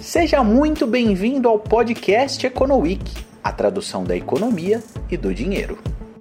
Seja muito bem-vindo ao podcast Econoweek, a tradução da economia e do dinheiro.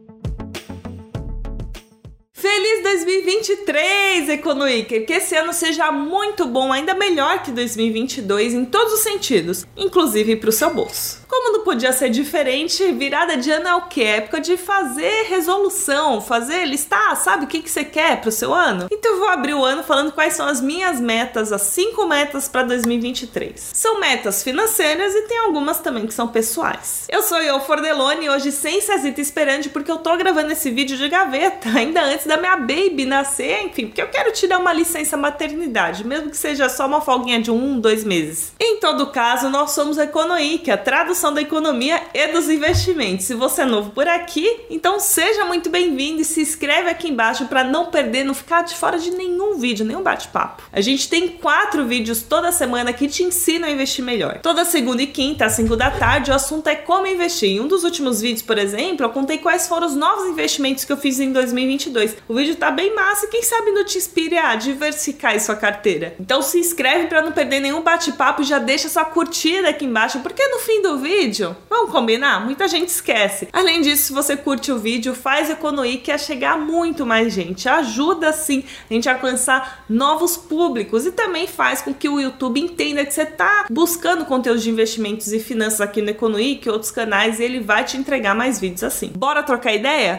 Feliz 2023, Econoweeker! Que esse ano seja muito bom, ainda melhor que 2022 em todos os sentidos, inclusive para o seu bolso. Como não podia ser diferente, virada de ano é o quê? É época de fazer resolução, fazer listar, sabe o que você quer pro seu ano? Então eu vou abrir o ano falando quais são as minhas metas, as 5 metas para 2023. São metas financeiras e tem algumas também que são pessoais. Eu sou Yo Fordelone e hoje sem Cezita Esperandi porque eu tô gravando esse vídeo de gaveta, ainda antes da minha baby nascer, enfim, porque eu quero tirar uma licença maternidade, mesmo que seja só uma folguinha de 1-2 meses. Em todo caso, nós somos a Econoweek, a tradução da economia e dos investimentos. Se você é novo por aqui, então seja muito bem-vindo e se inscreve aqui embaixo para não perder, não ficar de fora de nenhum vídeo, nenhum bate-papo. A gente tem 4 vídeos toda semana que te ensinam a investir melhor. Toda segunda e quinta, às 5 da tarde, o assunto é como investir. Em um dos últimos vídeos, por exemplo, eu contei quais foram os novos investimentos que eu fiz em 2022. O vídeo tá bem massa e quem sabe não te inspire a diversificar sua carteira. Então se inscreve para não perder nenhum bate-papo e já deixa sua curtida aqui embaixo, porque no fim do vídeo, vamos combinar? Muita gente esquece. Além disso, se você curte o vídeo, faz Econoweek a chegar a muito mais gente. Ajuda sim a gente a alcançar novos públicos e também faz com que o YouTube entenda que você tá buscando conteúdos de investimentos e finanças aqui no Econoweek e outros canais e ele vai te entregar mais vídeos assim. Bora trocar ideia?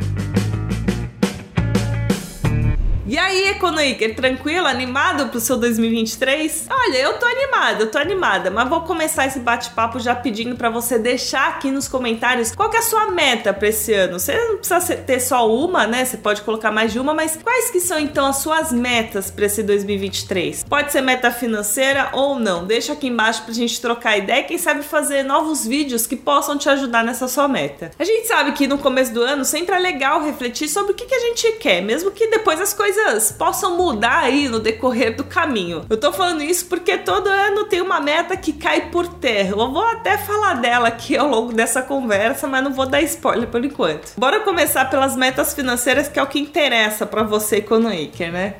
E aí, Econoweeker, tranquilo? Animado pro seu 2023? Olha, eu tô animada, mas vou começar esse bate-papo já pedindo pra você deixar aqui nos comentários qual que é a sua meta pra esse ano. Você não precisa ter só uma, né? Você pode colocar mais de uma, mas quais que são então as suas metas pra esse 2023? Pode ser meta financeira ou não. Deixa aqui embaixo pra gente trocar ideia e quem sabe fazer novos vídeos que possam te ajudar nessa sua meta. A gente sabe que no começo do ano sempre é legal refletir sobre o que a gente quer, mesmo que depois as coisas possam mudar aí no decorrer do caminho. Eu tô falando isso porque todo ano tem uma meta que cai por terra. Eu vou até falar dela aqui ao longo dessa conversa, mas não vou dar spoiler por enquanto. Bora começar pelas metas financeiras, que é o que interessa pra você, Econoweeker, né?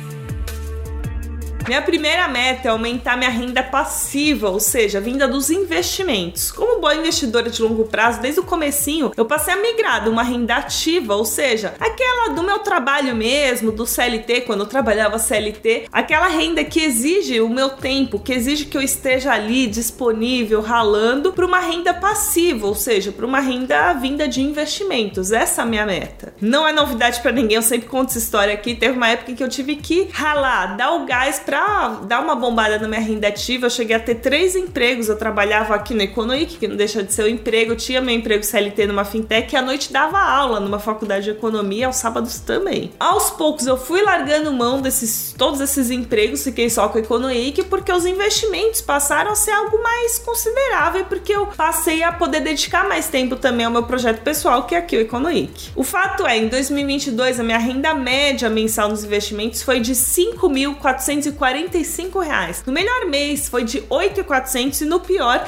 Minha primeira meta é aumentar minha renda passiva, ou seja, a vinda dos investimentos. Como boa investidora de longo prazo, desde o comecinho, eu passei a migrar de uma renda ativa, ou seja, aquela do meu trabalho mesmo, do CLT, quando eu trabalhava CLT, aquela renda que exige o meu tempo, que exige que eu esteja ali disponível, ralando, para uma renda passiva, ou seja, para uma renda vinda de investimentos. Essa é a minha meta. Não é novidade para ninguém, eu sempre conto essa história aqui. Teve uma época em que eu tive que ralar, dar o gás para dar uma bombada na minha renda ativa. Eu cheguei a ter 3 empregos. Eu trabalhava aqui no Econoweek, que não deixa de ser um emprego. Eu tinha meu emprego CLT numa fintech e à noite dava aula numa faculdade de economia, aos sábados também. Aos poucos eu fui largando mão todos esses empregos, fiquei só com o Econoweek porque os investimentos passaram a ser algo mais considerável, porque eu passei a poder dedicar mais tempo também ao meu projeto pessoal, que é aqui o Econoweek. O fato é, em 2022 a minha renda média mensal nos investimentos foi de R$ 5.445. No melhor mês foi de 8.400 e no pior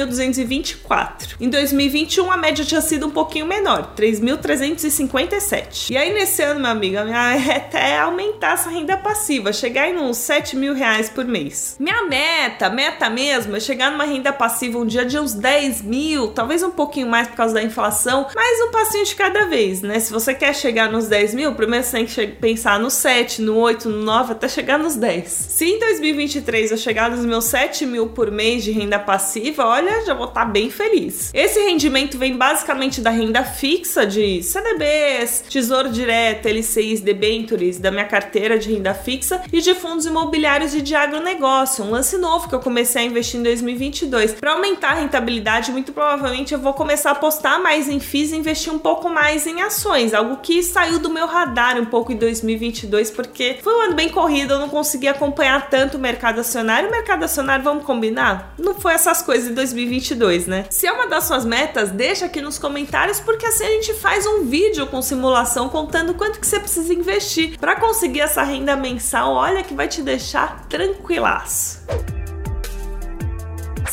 4.224. Em 2021 a média tinha sido um pouquinho menor, 3.357. E aí nesse ano, minha amiga, a minha meta é aumentar essa renda passiva, chegar em uns R$7.000 por mês. Minha meta mesmo é chegar numa renda passiva um dia de uns 10 mil, talvez um pouquinho mais por causa da inflação, mas um passinho de cada vez, né? Se você quer chegar nos 10 mil, primeiro você tem que pensar no 7, no 8, no 9, até chegar nos 10. Se em 2023 eu chegar nos meus 7 mil por mês de renda passiva, olha, já vou estar bem feliz. Esse rendimento vem basicamente da renda fixa de CDBs, Tesouro Direto, LCIs, debentures, da minha carteira de renda fixa e de fundos imobiliários e de agronegócio, um lance novo que eu comecei a investir em 2022. Para aumentar a rentabilidade, muito provavelmente eu vou começar a apostar mais em FIIs e investir um pouco mais em ações, algo que saiu do meu radar um pouco em 2022, porque foi um ano bem corrido, eu não consegui acompanhar tanto o mercado acionário. O mercado acionário, vamos combinar? Não foi essas coisas em 2022, né? Se é uma das suas metas, deixa aqui nos comentários, porque assim a gente faz um vídeo com simulação contando quanto que você precisa investir para conseguir essa renda mensal. Olha que vai te deixar tranquilaço.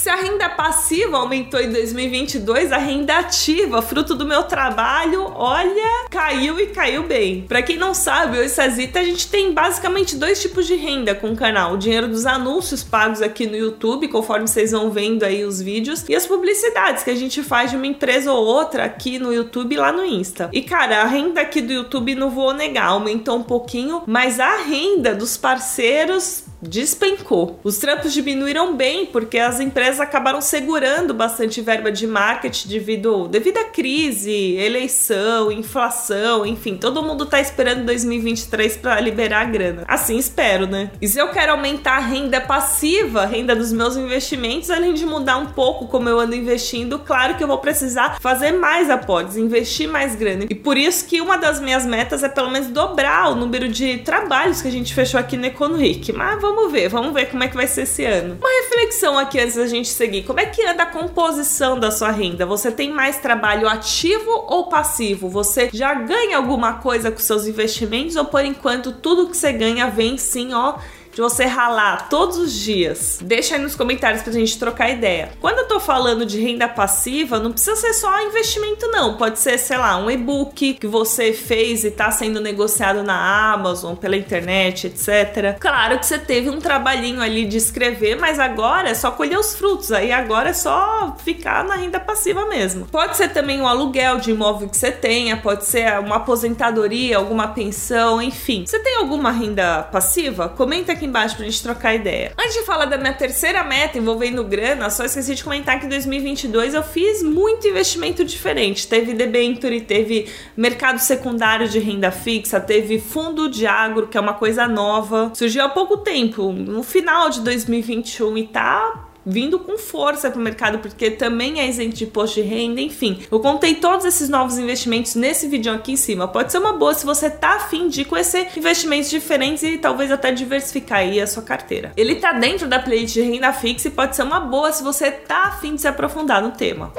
Se a renda passiva aumentou em 2022, a renda ativa, fruto do meu trabalho, olha, caiu e caiu bem. Pra quem não sabe, eu e Sazita, a gente tem basicamente 2 tipos de renda com o canal. O dinheiro dos anúncios pagos aqui no YouTube, conforme vocês vão vendo aí os vídeos, e as publicidades que a gente faz de uma empresa ou outra aqui no YouTube e lá no Insta. E cara, a renda aqui do YouTube, não vou negar, aumentou um pouquinho, mas a renda dos parceiros despencou. Os trampos diminuíram bem porque as empresas acabaram segurando bastante verba de marketing devido à crise, eleição, inflação, enfim, todo mundo tá esperando 2023 para liberar a grana. Assim espero, né? E se eu quero aumentar a renda passiva, a renda dos meus investimentos, além de mudar um pouco como eu ando investindo, claro que eu vou precisar fazer mais aportes, investir mais grana. E por isso que uma das minhas metas é pelo menos dobrar o número de trabalhos que a gente fechou aqui no EconoWeek. Mas vamos ver como é que vai ser esse ano. Uma reflexão aqui antes da gente seguir. Como é que anda a composição da sua renda? Você tem mais trabalho ativo ou passivo? Você já ganha alguma coisa com seus investimentos ou por enquanto tudo que você ganha vem sim, ó, de você ralar todos os dias? Deixa aí nos comentários pra gente trocar ideia. Quando eu tô falando de renda passiva, não precisa ser só investimento não, pode ser, sei lá, um e-book que você fez e tá sendo negociado na Amazon, pela internet, etc. Claro que você teve um trabalhinho ali de escrever, mas agora é só colher os frutos, aí agora é só ficar na renda passiva mesmo. Pode ser também um aluguel de imóvel que você tenha, pode ser uma aposentadoria, alguma pensão, enfim. Você tem alguma renda passiva? Comenta aqui embaixo pra gente trocar ideia. Antes de falar da minha terceira meta envolvendo grana, só esqueci de comentar que em 2022 eu fiz muito investimento diferente. Teve debenture, teve mercado secundário de renda fixa, teve fundo de agro, que é uma coisa nova. Surgiu há pouco tempo, no final de 2021 e tá vindo com força para o mercado, porque também é isento de imposto de renda, enfim. Eu contei todos esses novos investimentos nesse vídeo aqui em cima. Pode ser uma boa se você tá afim de conhecer investimentos diferentes e talvez até diversificar aí a sua carteira. Ele tá dentro da playlist de renda fixa e pode ser uma boa se você tá afim de se aprofundar no tema.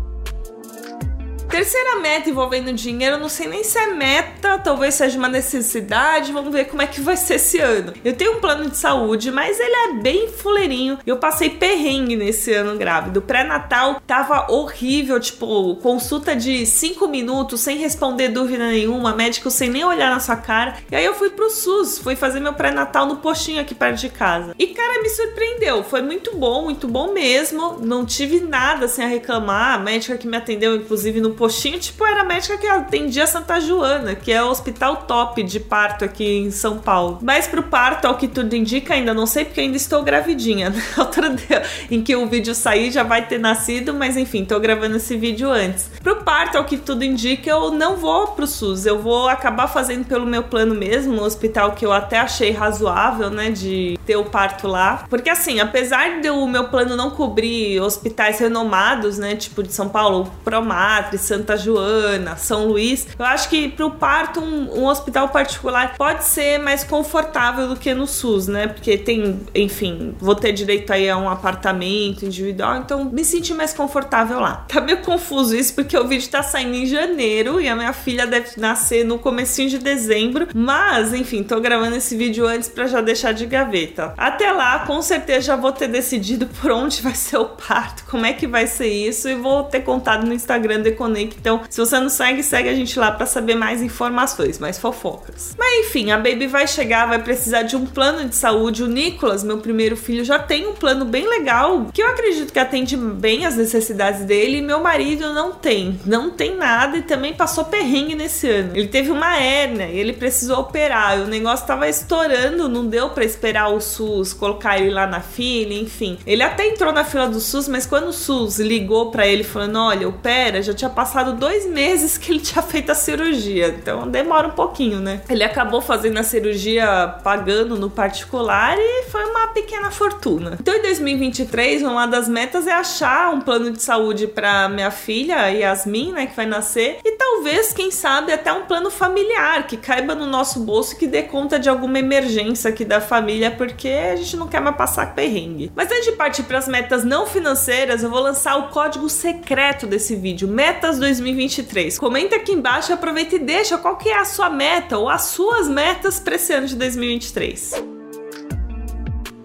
Terceira meta envolvendo dinheiro, não sei nem se é meta, talvez seja uma necessidade, vamos ver como é que vai ser esse ano. Eu tenho um plano de saúde, mas ele é bem fuleirinho. Eu passei perrengue nesse ano grávido. O pré-natal tava horrível, tipo, consulta de 5 minutos, sem responder dúvida nenhuma, médico sem nem olhar na sua cara. E aí eu fui pro SUS, fui fazer meu pré-natal no postinho aqui perto de casa. E cara, me surpreendeu, foi muito bom mesmo, não tive nada assim a reclamar. A médica que me atendeu, inclusive no postinho, tipo, era a médica que atendia Santa Joana, que é o hospital top de parto aqui em São Paulo. Mas pro parto, ao que tudo indica, ainda não sei, porque ainda estou gravidinha. Na altura em que o vídeo sair, já vai ter nascido, mas enfim, tô gravando esse vídeo antes. Pro parto, ao que tudo indica, eu não vou pro SUS, eu vou acabar fazendo pelo meu plano mesmo, no hospital que eu até achei razoável, né, de ter o parto lá. Porque assim, apesar do meu plano não cobrir hospitais renomados, né, tipo de São Paulo, Promatre, Santa Joana, São Luís, eu acho que pro parto um hospital particular pode ser mais confortável do que no SUS, né? Porque tem, enfim, vou ter direito aí a um apartamento individual, então me senti mais confortável lá. Tá meio confuso isso porque o vídeo tá saindo em janeiro e a minha filha deve nascer no comecinho de dezembro, mas enfim, tô gravando esse vídeo antes pra já deixar de gaveta. Até lá, com certeza já vou ter decidido por onde vai ser o parto, como é que vai ser isso, e vou ter contado no Instagram do EconoWeek. Então, se você não segue, segue a gente lá pra saber mais informações, mais fofocas. Mas enfim, a baby vai chegar, vai precisar de um plano de saúde. O Nicolas, meu primeiro filho, já tem um plano bem legal, que eu acredito que atende bem as necessidades dele, e meu marido não tem nada e também passou perrengue nesse ano. Ele teve uma hérnia e ele precisou operar, e o negócio tava estourando, não deu pra esperar o SUS, colocar ele lá na fila, enfim. Ele até entrou na fila do SUS, mas quando o SUS ligou pra ele falando, olha, opera, já tinha passado 2 meses que ele tinha feito a cirurgia, então demora um pouquinho, né? Ele acabou fazendo a cirurgia pagando no particular e foi uma pequena fortuna. Então em 2023, uma das metas é achar um plano de saúde pra minha filha, Yasmin, né, que vai nascer, e talvez, quem sabe, até um plano familiar que caiba no nosso bolso, que dê conta de alguma emergência aqui da família, porque a gente não quer mais passar perrengue. Mas antes de partir para as metas não financeiras, eu vou lançar o código secreto desse vídeo, Metas 2023. Comenta aqui embaixo e aproveita e deixa qual que é a sua meta ou as suas metas para esse ano de 2023.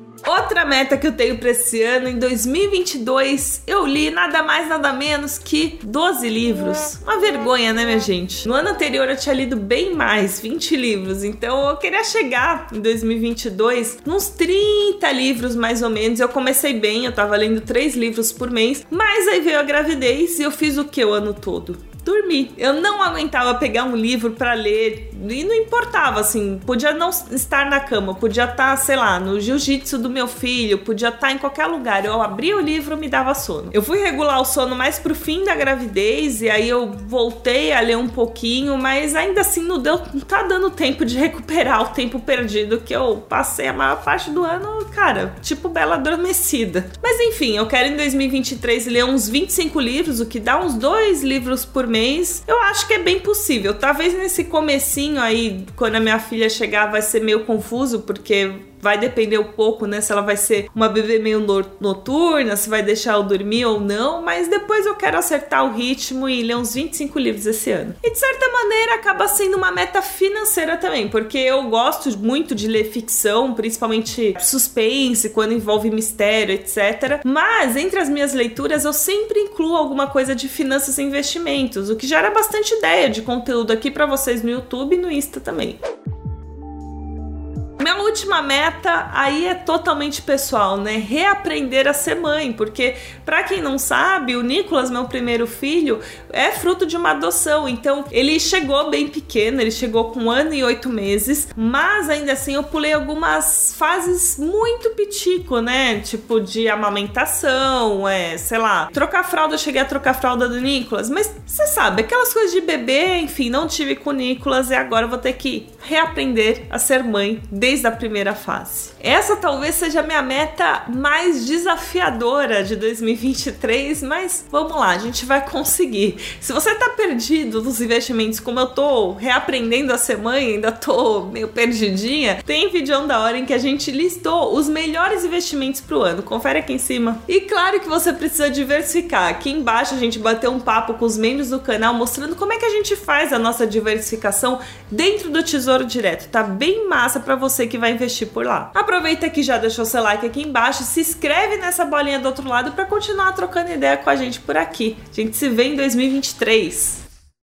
Outra meta que eu tenho para esse ano, em 2022, eu li nada mais, nada menos que 12 livros. Uma vergonha, né, minha gente? No ano anterior eu tinha lido bem mais, 20 livros. Então eu queria chegar em 2022 nos 30 livros mais ou menos. Eu comecei bem, eu tava lendo 3 livros por mês, mas aí veio a gravidez e eu fiz o que o ano todo? Dormir. Eu não aguentava pegar um livro pra ler e não importava, assim, podia não estar na cama, podia estar, sei lá, no jiu-jitsu do meu filho, podia estar em qualquer lugar. Eu abria o livro, me dava sono. Eu fui regular o sono mais pro fim da gravidez e aí eu voltei a ler um pouquinho, mas ainda assim não tá dando tempo de recuperar o tempo perdido que eu passei a maior parte do ano, cara, tipo bela adormecida. Mas enfim, eu quero em 2023 ler uns 25 livros, o que dá uns 2 livros por mês. Eu acho que é bem possível. Talvez nesse comecinho aí, quando a minha filha chegar, vai ser meio confuso, porque vai depender um pouco, né, se ela vai ser uma bebê meio noturna, se vai deixar eu dormir ou não, mas depois eu quero acertar o ritmo e ler uns 25 livros esse ano. E de certa maneira acaba sendo uma meta financeira também, porque eu gosto muito de ler ficção, principalmente suspense, quando envolve mistério, etc. Mas entre as minhas leituras eu sempre incluo alguma coisa de finanças e investimentos, o que gera bastante ideia de conteúdo aqui pra vocês no YouTube e no Insta também. Minha última meta aí é totalmente pessoal, né? Reaprender a ser mãe, porque pra quem não sabe, o Nicolas, meu primeiro filho, é fruto de uma adoção, então ele chegou bem pequeno, ele chegou com 1 ano e 8 meses, mas ainda assim eu pulei algumas fases muito pitico, né? Tipo de amamentação, sei lá, trocar fralda, eu cheguei a trocar fralda do Nicolas, mas você sabe, aquelas coisas de bebê, enfim, não tive com o Nicolas e agora eu vou ter que reaprender a ser mãe desde a primeira fase. Essa talvez seja a minha meta mais desafiadora de 2023, mas vamos lá, a gente vai conseguir. Se você tá perdido nos investimentos, como eu tô reaprendendo a ser mãe, ainda tô meio perdidinha, tem vídeo da hora em que a gente listou os melhores investimentos pro ano. Confere aqui em cima. E claro que você precisa diversificar. Aqui embaixo a gente bateu um papo com os membros do canal mostrando como é que a gente faz a nossa diversificação dentro do Tesouro Direto. Tá bem massa pra você que vai investir por lá. Aproveita que já deixou seu like aqui embaixo, se inscreve nessa bolinha do outro lado para continuar trocando ideia com a gente por aqui. A gente se vê em 2023.